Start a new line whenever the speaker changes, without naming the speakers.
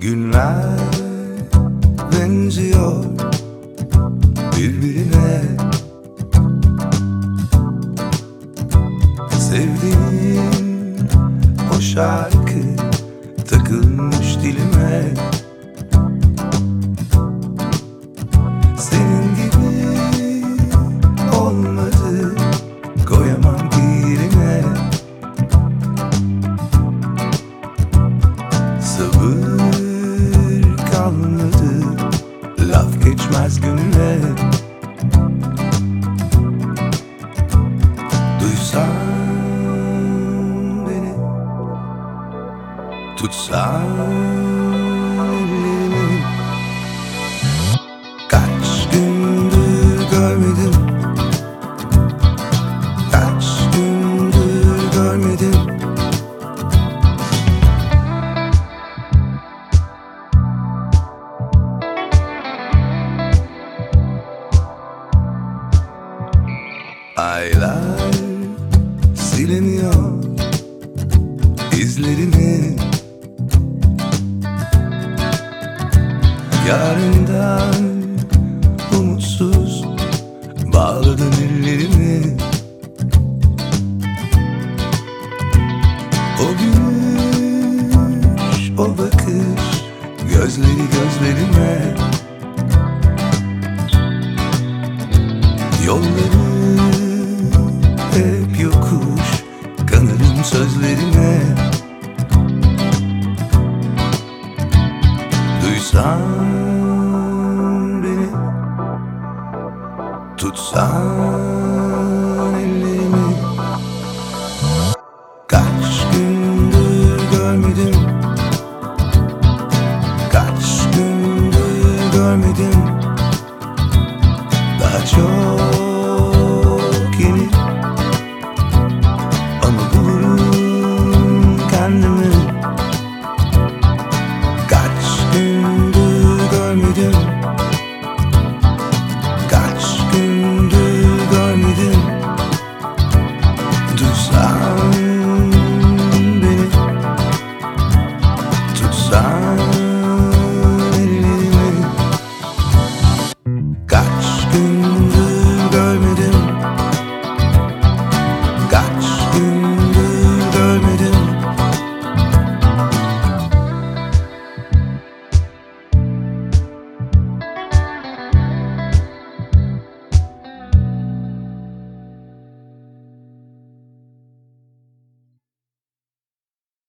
Günler benziyor birbirine. Sevdiğim o şarkı takılmış dilime. Senin gibi olmadı, koyamam birine. Sabır kalmadı, laf geçmez gönüle. Duysan beni, tutsan ellerimi. Kaç gündür görmedim, kaç gündür görmedim. Aylar silemiyor izlerini. Yarından umutsuz bağladın ellerimi. O gülüş, o bakış, gözleri gözlerime. Yolları hep yokuş, kanarım sözlerine. Duysan